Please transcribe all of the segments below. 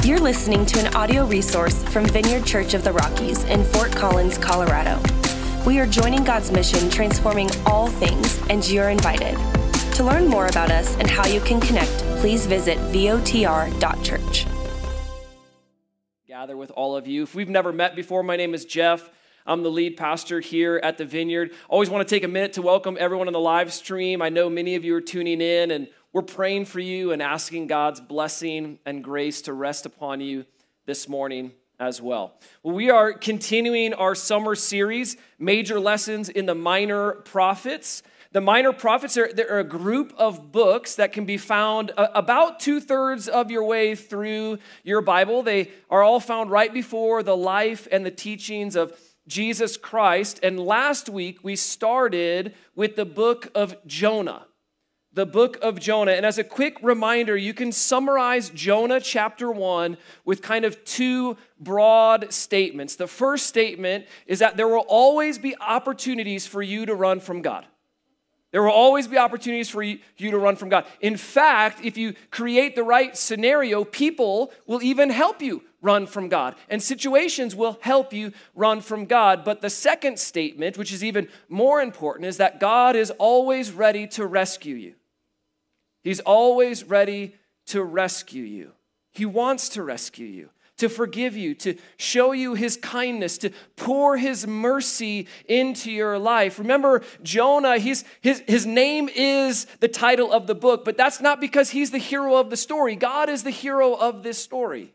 You're listening to an audio resource from Vineyard Church of the Rockies in Fort Collins, Colorado. We are joining God's mission, transforming all things, and you're invited. To learn more about us and how you can connect, please visit votr.church. Gather with all of you. If we've never met before, my name is Jeff. I'm the lead pastor here at the Vineyard. Always want to take a minute to welcome everyone on the live stream. I know many of you are tuning in, and we're praying for you and asking God's blessing and grace to rest upon you this morning as well. Well, we are continuing our summer series, Major Lessons in the Minor Prophets. The Minor Prophets are a group of books that can be found about 2/3 of your way through your Bible. They are all found right before the life and the teachings of Jesus Christ. And last week, we started with the book of Jonah. The book of Jonah. And as a quick reminder, you can summarize Jonah chapter 1 with kind of two broad statements. The first statement is that there will always be opportunities for you to run from God. There will always be opportunities for you to run from God. In fact, if you create the right scenario, people will even help you run from God. And situations will help you run from God. But the second statement, which is even more important, is that God is always ready to rescue you. He's always ready to rescue you. He wants to rescue you, to forgive you, to show you his kindness, to pour his mercy into your life. Remember, Jonah, his name is the title of the book, but that's not because he's the hero of the story. God is the hero of this story.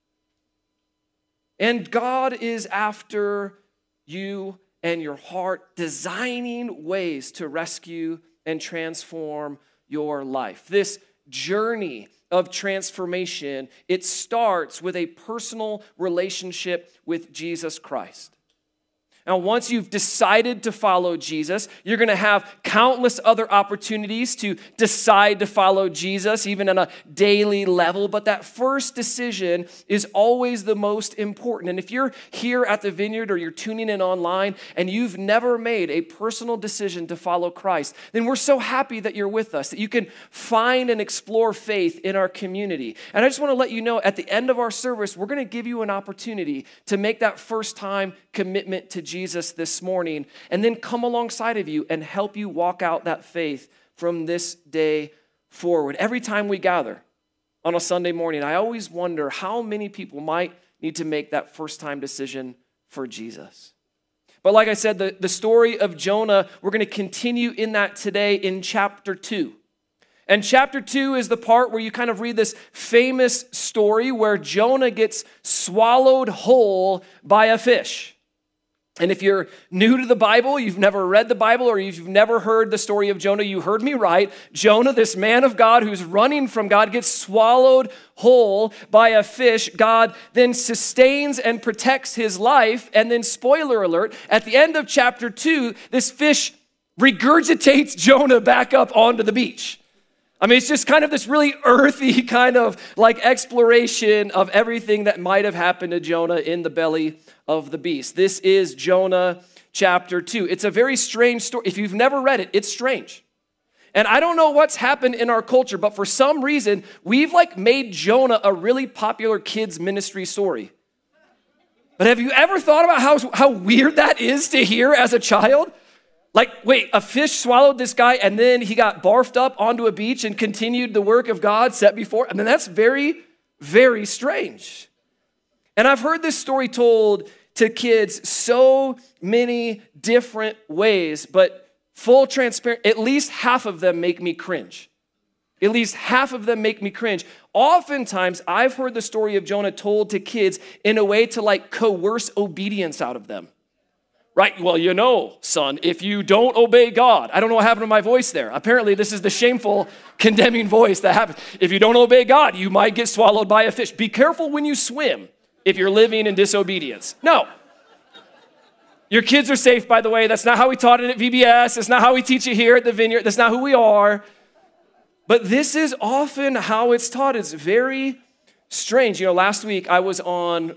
And God is after you and your heart, designing ways to rescue and transform your life. This journey of transformation, it starts with a personal relationship with Jesus Christ. Now, once you've decided to follow Jesus, you're going to have countless other opportunities to decide to follow Jesus, even on a daily level. But that first decision is always the most important. And if you're here at the Vineyard or you're tuning in online and you've never made a personal decision to follow Christ, then we're so happy that you're with us, that you can find and explore faith in our community. And I just want to let you know, at the end of our service, we're going to give you an opportunity to make that first time commitment to Jesus this morning, and then come alongside of you and help you walk out that faith from this day forward. Every time we gather on a Sunday morning, I always wonder how many people might need to make that first time decision for Jesus. But like I said, the story of Jonah, we're going to continue in that today in chapter 2. And chapter 2 is the part where you kind of read this famous story where Jonah gets swallowed whole by a fish. And if you're new to the Bible, you've never read the Bible, or you've never heard the story of Jonah, you heard me right. Jonah, this man of God who's running from God, gets swallowed whole by a fish. God then sustains and protects his life. And then, spoiler alert, at the end of chapter 2, this fish regurgitates Jonah back up onto the beach. I mean, it's just kind of this really earthy kind of like exploration of everything that might have happened to Jonah in the belly of the beast. This is Jonah chapter 2. It's a very strange story. If you've never read it, it's strange. And I don't know what's happened in our culture, but for some reason, we've like made Jonah a really popular kids ministry story. But have you ever thought about how weird that is to hear as a child? Like, wait, a fish swallowed this guy and then he got barfed up onto a beach and continued the work of God set before. I mean, that's very, very strange. And I've heard this story told to kids so many different ways, but full transparent, at least half of them make me cringe. At least half of them make me cringe. Oftentimes, I've heard the story of Jonah told to kids in a way to like coerce obedience out of them. Right, well, you know, son, if you don't obey God, I don't know what happened to my voice there. Apparently, this is the shameful, condemning voice that happens. If you don't obey God, you might get swallowed by a fish. Be careful when you swim if you're living in disobedience. No. Your kids are safe, by the way. That's not how we taught it at VBS. That's not how we teach it here at the Vineyard. That's not who we are. But this is often how it's taught. It's very strange. You know, last week I was on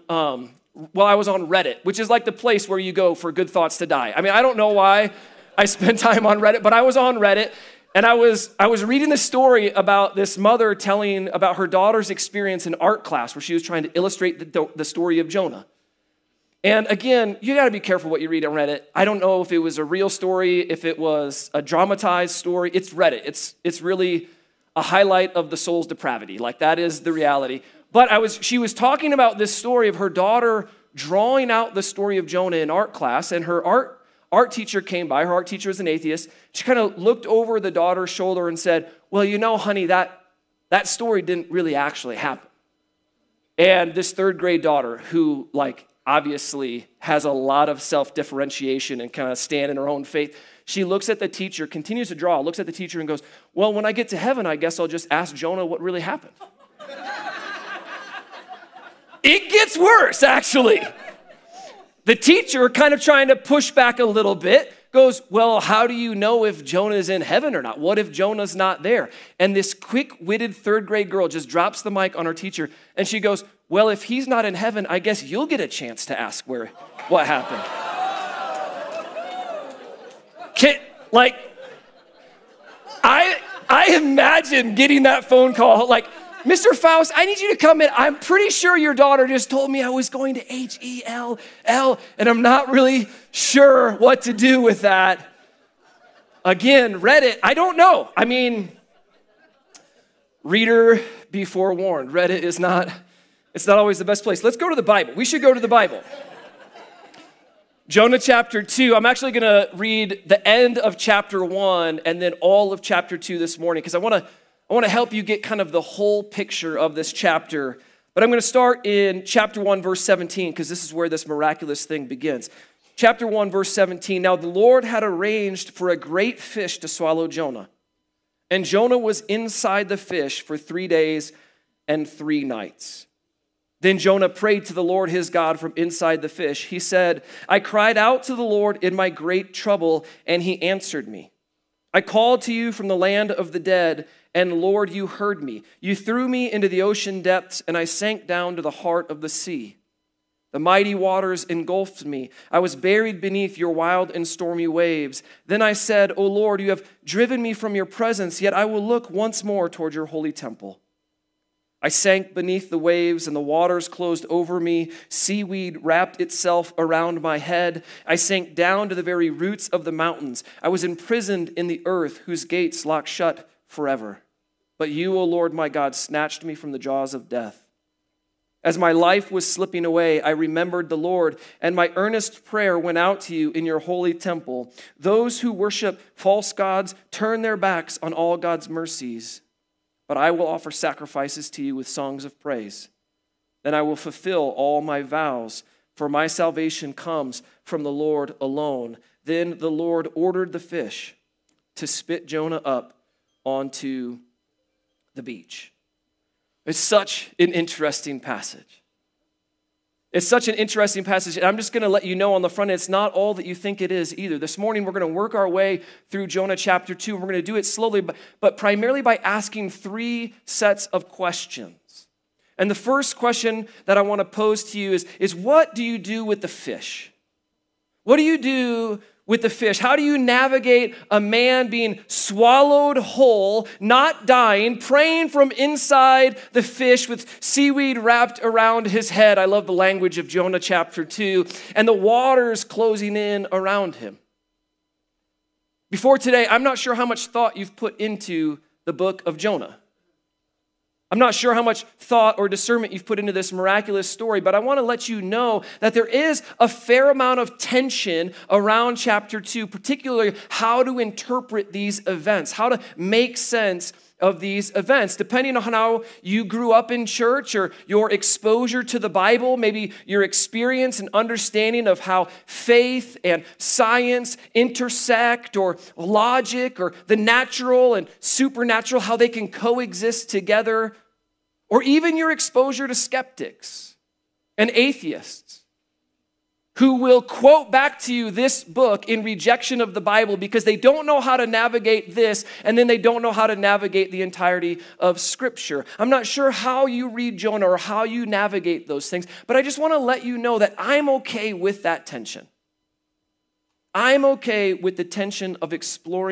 Reddit, which is like the place where you go for good thoughts to die. I mean, I don't know why I spend time on Reddit, but I was on Reddit, And I was reading this story about this mother telling about her daughter's experience in art class where she was trying to illustrate the story of Jonah. And again, you got to be careful what you read on Reddit. I don't know if it was a real story, if it was a dramatized story. It's Reddit. It's really a highlight of the soul's depravity. Like, that is the reality. But she was talking about this story of her daughter drawing out the story of Jonah in art class, and her art teacher came by. Her art teacher is an atheist. She kind of looked over the daughter's shoulder and said, well, you know, honey, that story didn't really actually happen. And this third grade daughter who, like, obviously has a lot of self-differentiation and kind of stand in her own faith, she looks at the teacher, continues to draw, looks at the teacher and goes, well, when I get to heaven, I guess I'll just ask Jonah what really happened. It gets worse, actually. The teacher, kind of trying to push back a little bit, goes, well, how do you know if Jonah is in heaven or not? What if Jonah's not there? And this quick-witted third grade girl just drops the mic on her teacher, and she goes, well, if he's not in heaven, I guess you'll get a chance to ask what happened. I imagine getting that phone call, like, Mr. Faust, I need you to come in. I'm pretty sure your daughter just told me I was going to H-E-L-L, and I'm not really sure what to do with that. Again, Reddit, I don't know. I mean, reader, be forewarned. Reddit is not always the best place. Let's go to the Bible. We should go to the Bible. Jonah chapter 2. I'm actually going to read the end of chapter 1 and then all of chapter 2 this morning because I want to help you get kind of the whole picture of this chapter. But I'm going to start in chapter 1, verse 17, because this is where this miraculous thing begins. Chapter 1, verse 17. Now the Lord had arranged for a great fish to swallow Jonah. And Jonah was inside the fish for 3 days and 3 nights. Then Jonah prayed to the Lord his God from inside the fish. He said, I cried out to the Lord in my great trouble, and he answered me. I called to you from the land of the dead, and Lord, you heard me. You threw me into the ocean depths, and I sank down to the heart of the sea. The mighty waters engulfed me. I was buried beneath your wild and stormy waves. Then I said, O Lord, you have driven me from your presence, yet I will look once more toward your holy temple. I sank beneath the waves, and the waters closed over me. Seaweed wrapped itself around my head. I sank down to the very roots of the mountains. I was imprisoned in the earth, whose gates locked shut forever. But you, O Lord my God, snatched me from the jaws of death. As my life was slipping away, I remembered the Lord, and my earnest prayer went out to you in your holy temple. Those who worship false gods turn their backs on all God's mercies. But I will offer sacrifices to you with songs of praise. Then I will fulfill all my vows, for my salvation comes from the Lord alone. Then the Lord ordered the fish to spit Jonah up onto the beach. It's such an interesting passage. It's such an interesting passage, and I'm just going to let you know on the front end, it's not all that you think it is either. This morning, we're going to work our way through Jonah chapter 2, and we're going to do it slowly, but primarily by asking 3 sets of questions. And the first question that I want to pose to you is what do you do with the fish? What do you do with the fish? How do you navigate a man being swallowed whole, not dying, praying from inside the fish with seaweed wrapped around his head? I love the language of Jonah chapter 2, and the waters closing in around him. Before today, I'm not sure how much thought you've put into the book of Jonah. I'm not sure how much thought or discernment you've put into this miraculous story, but I want to let you know that there is a fair amount of tension around chapter 2, particularly how to interpret these events, how to make sense of these events. Depending on how you grew up in church or your exposure to the Bible, maybe your experience and understanding of how faith and science intersect, or logic or the natural and supernatural, how they can coexist together, or even your exposure to skeptics and atheists who will quote back to you this book in rejection of the Bible because they don't know how to navigate this, and then they don't know how to navigate the entirety of Scripture. I'm not sure how you read Jonah or how you navigate those things, but I just want to let you know that I'm okay with that tension. I'm okay with the tension of exploring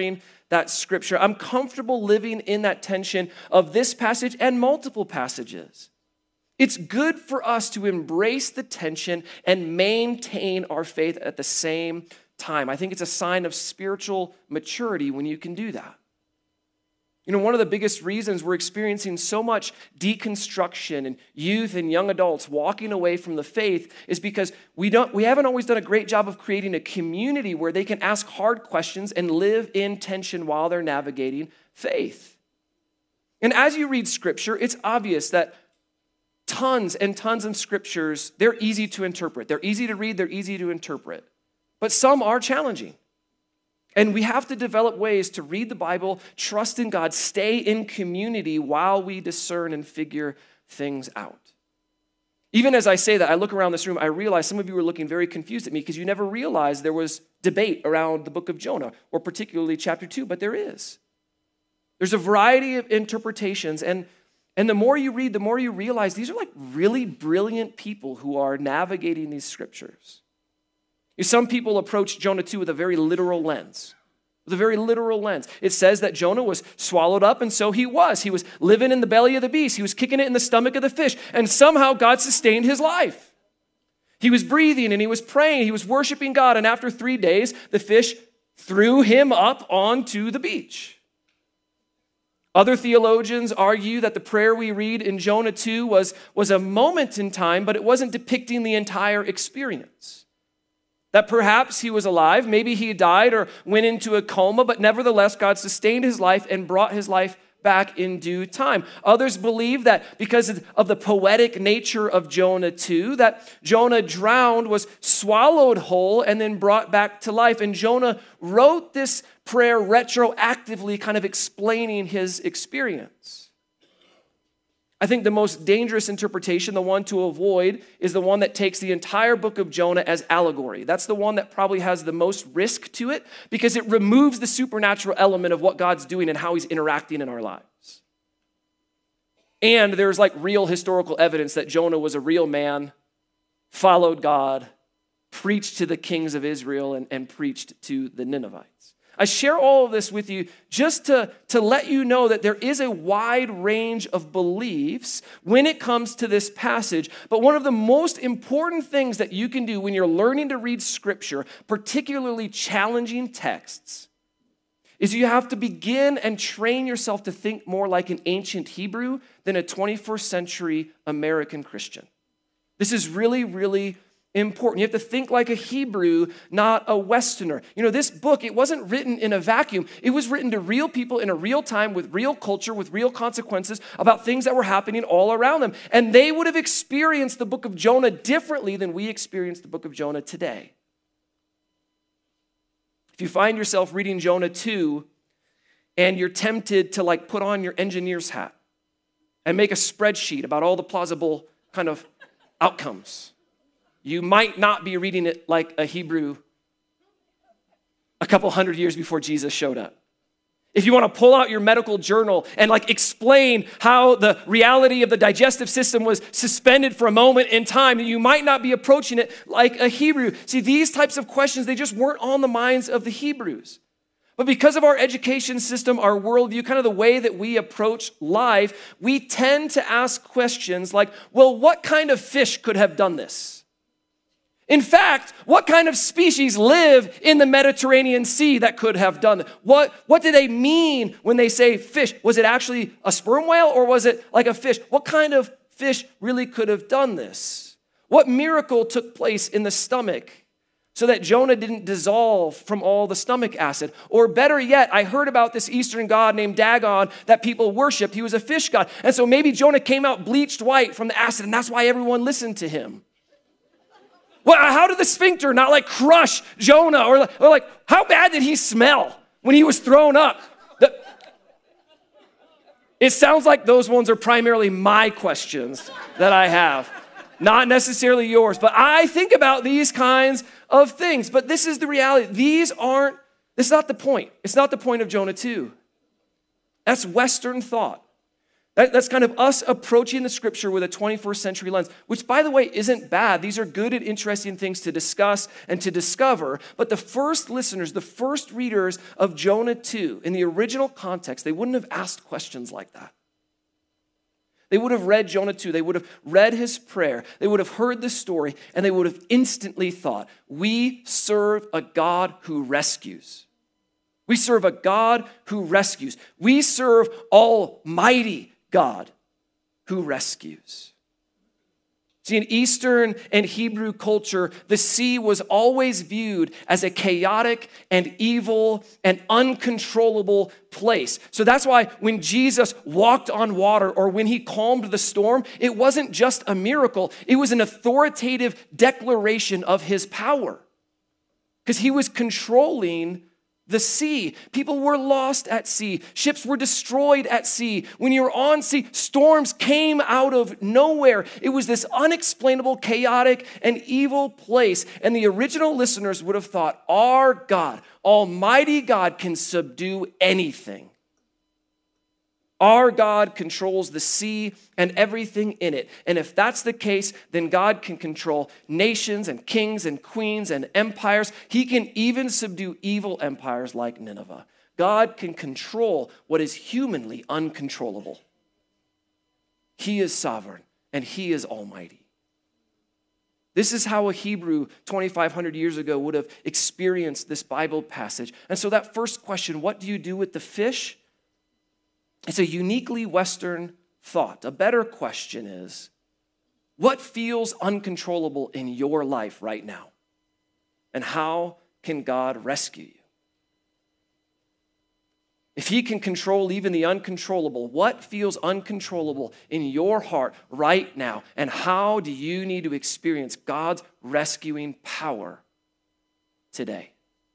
that scripture. I'm comfortable living in that tension of this passage and multiple passages. It's good for us to embrace the tension and maintain our faith at the same time. I think it's a sign of spiritual maturity when you can do that. You know, one of the biggest reasons we're experiencing so much deconstruction and youth and young adults walking away from the faith is because we haven't always done a great job of creating a community where they can ask hard questions and live in tension while they're navigating faith. And as you read scripture, it's obvious that tons and tons of scriptures, they're easy to interpret. They're easy to read, they're easy to interpret. But some are challenging. And we have to develop ways to read the Bible, trust in God, stay in community while we discern and figure things out. Even as I say that, I look around this room, I realize some of you are looking very confused at me because you never realized there was debate around the book of Jonah, or particularly chapter 2, but there is. There's a variety of interpretations, and the more you read, the more you realize these are like really brilliant people who are navigating these scriptures. Some people approach Jonah 2 with a very literal lens. It says that Jonah was swallowed up, and so he was. He was living in the belly of the beast. He was kicking it in the stomach of the fish, and somehow God sustained his life. He was breathing, and he was praying. He was worshiping God, and after 3 days, the fish threw him up onto the beach. Other theologians argue that the prayer we read in Jonah 2 was a moment in time, but it wasn't depicting the entire experience. That perhaps he was alive, maybe he died or went into a coma, but nevertheless, God sustained his life and brought his life back in due time. Others believe that because of the poetic nature of Jonah 2, that Jonah drowned, was swallowed whole, and then brought back to life. And Jonah wrote this prayer retroactively, kind of explaining his experience. I think the most dangerous interpretation, the one to avoid, is the one that takes the entire book of Jonah as allegory. That's the one that probably has the most risk to it because it removes the supernatural element of what God's doing and how he's interacting in our lives. And there's like real historical evidence that Jonah was a real man, followed God, preached to the kings of Israel, and preached to the Ninevites. I share all of this with you just to let you know that there is a wide range of beliefs when it comes to this passage. But one of the most important things that you can do when you're learning to read Scripture, particularly challenging texts, is you have to begin and train yourself to think more like an ancient Hebrew than a 21st century American Christian. This is really, really important. You have to think like a Hebrew, not a Westerner. You know, this book, it wasn't written in a vacuum. It was written to real people in a real time with real culture, with real consequences about things that were happening all around them. And they would have experienced the book of Jonah differently than we experience the book of Jonah today. If you find yourself reading Jonah 2 and you're tempted to like put on your engineer's hat and make a spreadsheet about all the plausible kind of outcomes, you might not be reading it like a Hebrew a couple hundred years before Jesus showed up. If you want to pull out your medical journal and like explain how the reality of the digestive system was suspended for a moment in time, you might not be approaching it like a Hebrew. See, these types of questions, they just weren't on the minds of the Hebrews. But because of our education system, our worldview, kind of the way that we approach life, we tend to ask questions like, well, what kind of fish could have done this? In fact, what kind of species live in the Mediterranean Sea that could have done it? What do they mean when they say fish? Was it actually a sperm whale or was it like a fish? What kind of fish really could have done this? What miracle took place in the stomach so that Jonah didn't dissolve from all the stomach acid? Or better yet, I heard about this Eastern god named Dagon that people worship. He was a fish god. And so maybe Jonah came out bleached white from the acid, and that's why everyone listened to him. Well, how did the sphincter not like crush Jonah? Or like, how bad did he smell when he was thrown up? It sounds like those ones are primarily my questions that I have, not necessarily yours. But I think about these kinds of things. But this is the reality. This is not the point. It's not the point of Jonah 2. That's Western thought. That's kind of us approaching the scripture with a 21st century lens, which, by the way, isn't bad. These are good and interesting things to discuss and to discover. But the first listeners, the first readers of Jonah 2, in the original context, they wouldn't have asked questions like that. They would have read Jonah 2. They would have read his prayer. They would have heard the story, and they would have instantly thought, we serve a God who rescues. We serve a God who rescues. We serve Almighty God who rescues. See, in Eastern and Hebrew culture, the sea was always viewed as a chaotic and evil and uncontrollable place. So that's why when Jesus walked on water or when he calmed the storm, it wasn't just a miracle. It was an authoritative declaration of his power because he was controlling the sea. People were lost at sea. Ships were destroyed at sea. When you were on sea, storms came out of nowhere. It was this unexplainable, chaotic, and evil place. And the original listeners would have thought, our God, Almighty God, can subdue anything. Our God controls the sea and everything in it. And if that's the case, then God can control nations and kings and queens and empires. He can even subdue evil empires like Nineveh. God can control what is humanly uncontrollable. He is sovereign and he is almighty. This is how a Hebrew 2,500 years ago would have experienced this Bible passage. And so that first question, what do you do with the fish? It's a uniquely Western thought. A better question is, what feels uncontrollable in your life right now? And how can God rescue you? If he can control even the uncontrollable, what feels uncontrollable in your heart right now? And how do you need to experience God's rescuing power today?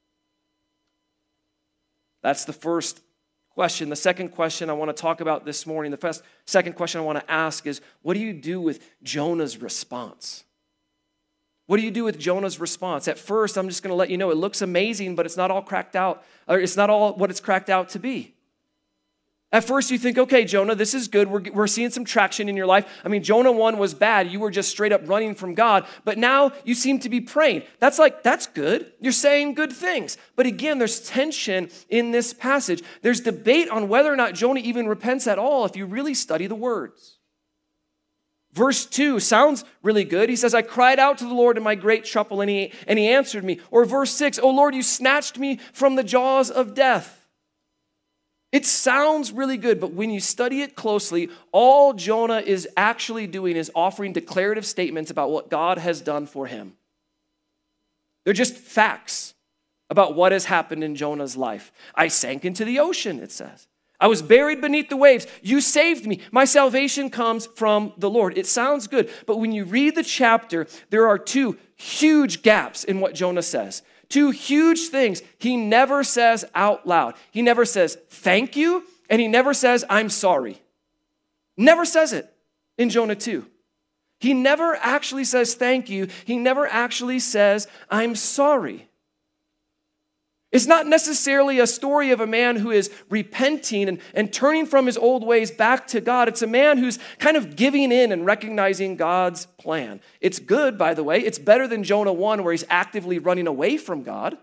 That's the first question. The second question I want to talk about this morning, the second question I want to ask is, what do you do with Jonah's response? What do you do with Jonah's response? At first, I'm just going to let you know, it looks amazing, but it's not all cracked out, or it's not all what it's cracked out to be. At first, you think, okay, Jonah, this is good. We're seeing some traction in your life. I mean, Jonah 1 was bad. You were just straight up running from God. But now you seem to be praying. That's good. You're saying good things. But again, there's tension in this passage. There's debate on whether or not Jonah even repents at all if you really study the words. Verse 2 sounds really good. He says, I cried out to the Lord in my great trouble, and he answered me. Or verse 6, oh Lord, you snatched me from the jaws of death. It sounds really good, but when you study it closely, all Jonah is actually doing is offering declarative statements about what God has done for him. They're just facts about what has happened in Jonah's life. I sank into the ocean, it says. I was buried beneath the waves. You saved me. My salvation comes from the Lord. It sounds good, but when you read the chapter, there are two huge gaps in what Jonah says. Two huge things he never says out loud. He never says, thank you, and he never says, I'm sorry. Never says it in Jonah 2. He never actually says thank you. He never actually says, I'm sorry. It's not necessarily a story of a man who is repenting and turning from his old ways back to God. It's a man who's kind of giving in and recognizing God's plan. It's good, by the way. It's better than Jonah 1, where he's actively running away from God.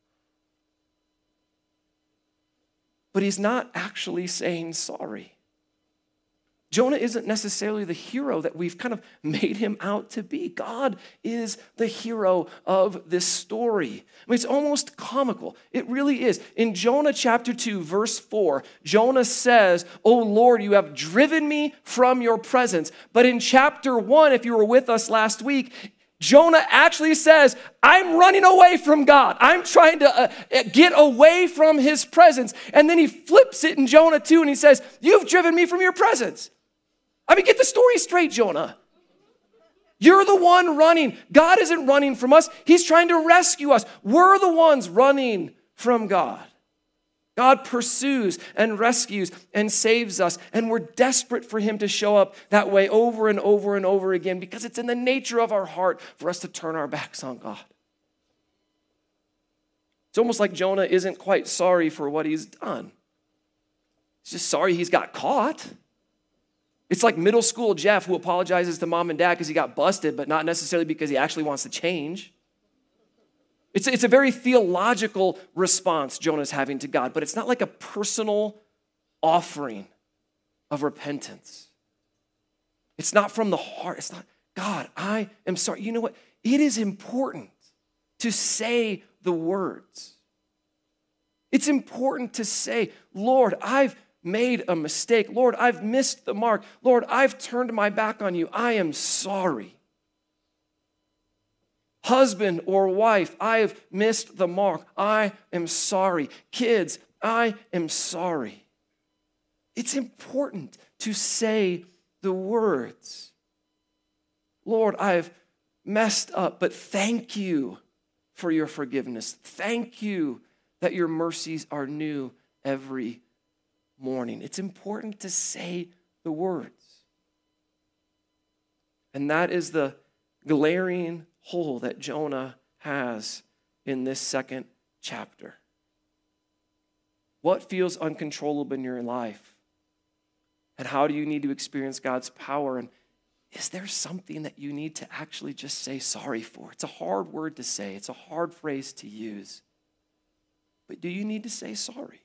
But he's not actually saying sorry. Jonah isn't necessarily the hero that we've kind of made him out to be. God is the hero of this story. I mean, it's almost comical. It really is. In Jonah chapter 2, verse 4, Jonah says, "Oh Lord, you have driven me from your presence." But in chapter 1, if you were with us last week, Jonah actually says, I'm running away from God. I'm trying to get away from his presence. And then he flips it in Jonah 2 and he says, you've driven me from your presence. I mean, get the story straight, Jonah. You're the one running. God isn't running from us. He's trying to rescue us. We're the ones running from God. God pursues and rescues and saves us, and we're desperate for him to show up that way over and over and over again because it's in the nature of our heart for us to turn our backs on God. It's almost like Jonah isn't quite sorry for what he's done. He's just sorry he's got caught. It's like middle school Jeff who apologizes to mom and dad because he got busted, but not necessarily because he actually wants to change. It's a very theological response Jonah's having to God, but it's not like a personal offering of repentance. It's not from the heart. It's not, God, I am sorry. You know what? It is important to say the words. It's important to say, Lord, I've made a mistake. Lord, I've missed the mark. Lord, I've turned my back on you. I am sorry. Husband or wife, I have missed the mark. I am sorry. Kids, I am sorry. It's important to say the words. Lord, I've messed up, but thank you for your forgiveness. Thank you that your mercies are new every morning. It's important to say the words. And that is the glaring hole that Jonah has in this second chapter. What feels uncontrollable in your life? And how do you need to experience God's power? And is there something that you need to actually just say sorry for? It's a hard word to say. It's a hard phrase to use. But do you need to say sorry?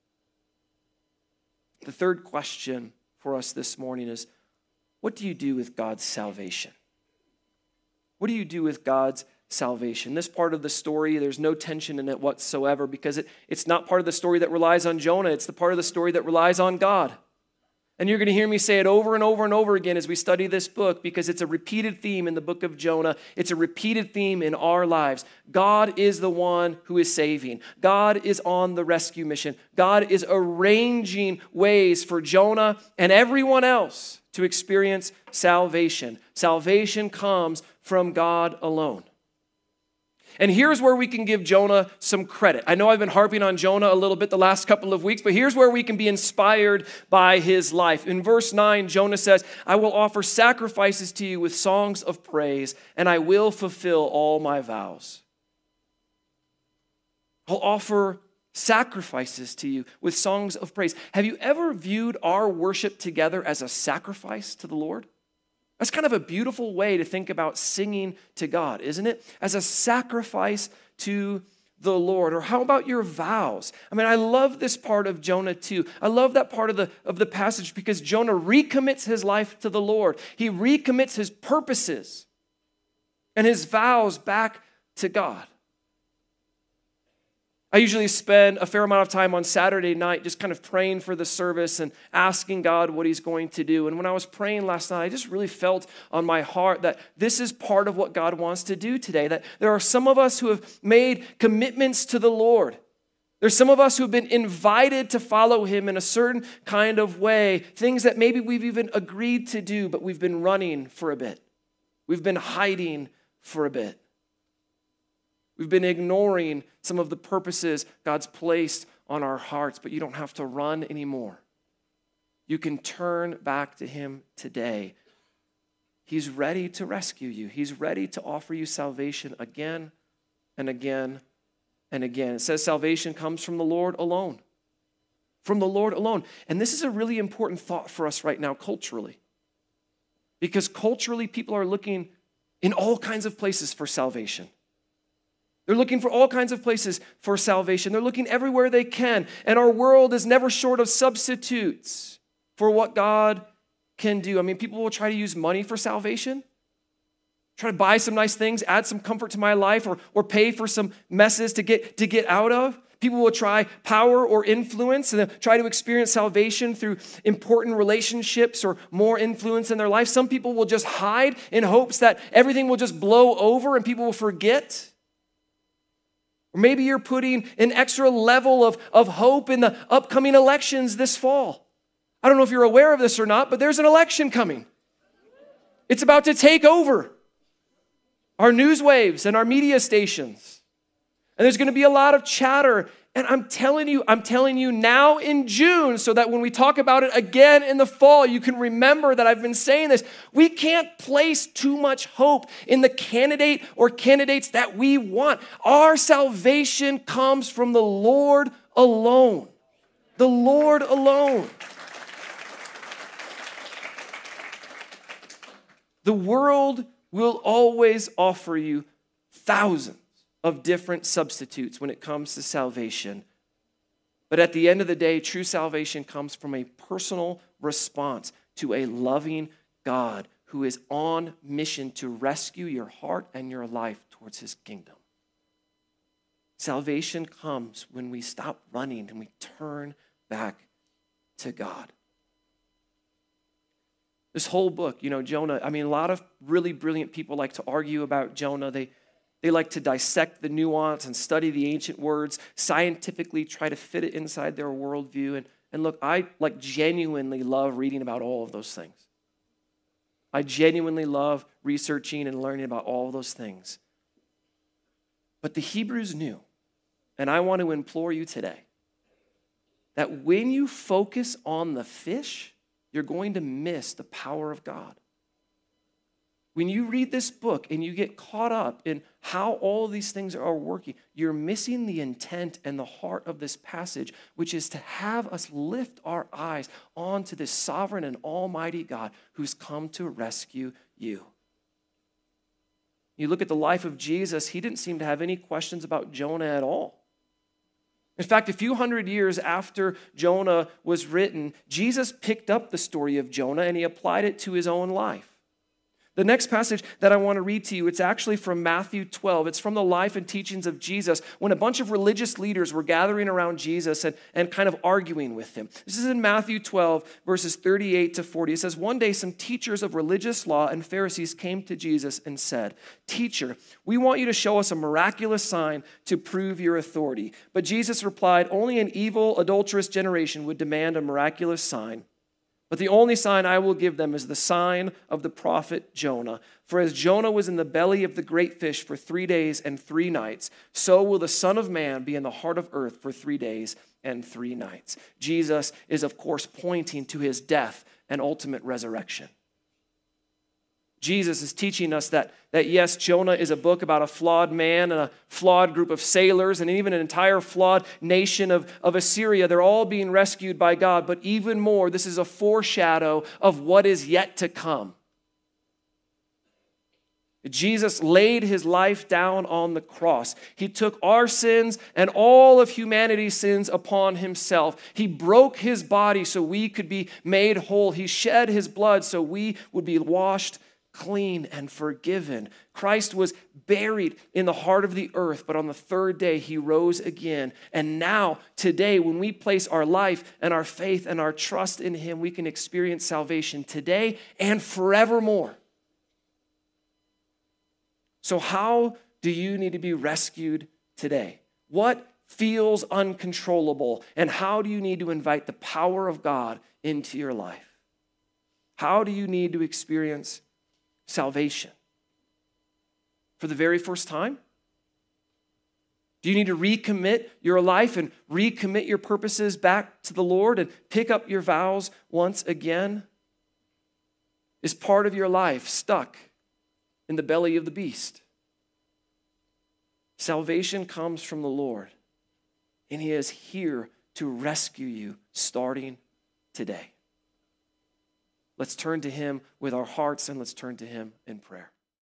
The third question for us this morning is, what do you do with God's salvation? What do you do with God's salvation? This part of the story, there's no tension in it whatsoever because it's not part of the story that relies on Jonah. It's the part of the story that relies on God. And you're going to hear me say it over and over and over again as we study this book because it's a repeated theme in the book of Jonah. It's a repeated theme in our lives. God is the one who is saving. God is on the rescue mission. God is arranging ways for Jonah and everyone else to experience salvation. Salvation comes from God alone. And here's where we can give Jonah some credit. I know I've been harping on Jonah a little bit the last couple of weeks, but here's where we can be inspired by his life. In verse 9, Jonah says, I will offer sacrifices to you with songs of praise, and I will fulfill all my vows. I'll offer sacrifices to you with songs of praise. Have you ever viewed our worship together as a sacrifice to the Lord? That's kind of a beautiful way to think about singing to God, isn't it? As a sacrifice to the Lord. Or how about your vows? I mean, I love this part of Jonah too. I love that part of the passage because Jonah recommits his life to the Lord. He recommits his purposes and his vows back to God. I usually spend a fair amount of time on Saturday night just kind of praying for the service and asking God what he's going to do. And when I was praying last night, I just really felt on my heart that this is part of what God wants to do today, that there are some of us who have made commitments to the Lord. There's some of us who have been invited to follow him in a certain kind of way, things that maybe we've even agreed to do, but we've been running for a bit. We've been hiding for a bit. We've been ignoring some of the purposes God's placed on our hearts, but you don't have to run anymore. You can turn back to him today. He's ready to rescue you. He's ready to offer you salvation again and again and again. It says salvation comes from the Lord alone. From the Lord alone. And this is a really important thought for us right now culturally. Because culturally, people are looking in all kinds of places for salvation. They're looking for all kinds of places for salvation. They're looking everywhere they can. And our world is never short of substitutes for what God can do. I mean, people will try to use money for salvation, try to buy some nice things, add some comfort to my life, or pay for some messes to get out of. People will try power or influence and try to experience salvation through important relationships or more influence in their life. Some people will just hide in hopes that everything will just blow over and people will forget. Or maybe you're putting an extra level of hope in the upcoming elections this fall. I don't know if you're aware of this or not, but there's an election coming. It's about to take over our news waves and our media stations. And there's going to be a lot of chatter. And I'm telling you now in June, so that when we talk about it again in the fall, you can remember that I've been saying this. We can't place too much hope in the candidate or candidates that we want. Our salvation comes from the Lord alone. The Lord alone. The world will always offer you thousands of different substitutes when it comes to salvation. But at the end of the day, true salvation comes from a personal response to a loving God who is on mission to rescue your heart and your life towards his kingdom. Salvation comes when we stop running and we turn back to God. This whole book, Jonah, a lot of really brilliant people like to argue about Jonah. They like to dissect the nuance and study the ancient words, scientifically try to fit it inside their worldview. And look, I genuinely love reading about all of those things. I genuinely love researching and learning about all of those things. But the Hebrews knew, and I want to implore you today, that when you focus on the fish, you're going to miss the power of God. When you read this book and you get caught up in how all of these things are working, you're missing the intent and the heart of this passage, which is to have us lift our eyes onto this sovereign and almighty God who's come to rescue you. You look at the life of Jesus, he didn't seem to have any questions about Jonah at all. In fact, a few hundred years after Jonah was written, Jesus picked up the story of Jonah and he applied it to his own life. The next passage that I want to read to you, it's actually from Matthew 12. It's from the life and teachings of Jesus when a bunch of religious leaders were gathering around Jesus and kind of arguing with him. This is in Matthew 12, verses 38 to 40. It says, "One day some teachers of religious law and Pharisees came to Jesus and said, 'Teacher, we want you to show us a miraculous sign to prove your authority.' But Jesus replied, 'Only an evil, adulterous generation would demand a miraculous sign. But the only sign I will give them is the sign of the prophet Jonah. For as Jonah was in the belly of the great fish for 3 days and 3 nights, so will the Son of Man be in the heart of earth for 3 days and 3 nights." Jesus is, of course, pointing to his death and ultimate resurrection. Jesus is teaching us that yes, Jonah is a book about a flawed man and a flawed group of sailors and even an entire flawed nation of Assyria. They're all being rescued by God. But even more, this is a foreshadow of what is yet to come. Jesus laid his life down on the cross. He took our sins and all of humanity's sins upon himself. He broke his body so we could be made whole. He shed his blood so we would be washed clean and forgiven. Christ was buried in the heart of the earth, but on the third day he rose again. And now, today, when we place our life and our faith and our trust in him, we can experience salvation today and forevermore. So how do you need to be rescued today? What feels uncontrollable? And how do you need to invite the power of God into your life? How do you need to experience salvation? For the very first time? Do you need to recommit your life and recommit your purposes back to the Lord and pick up your vows once again? Is part of your life stuck in the belly of the beast? Salvation comes from the Lord, and he is here to rescue you starting today. Let's turn to him with our hearts and let's turn to him in prayer.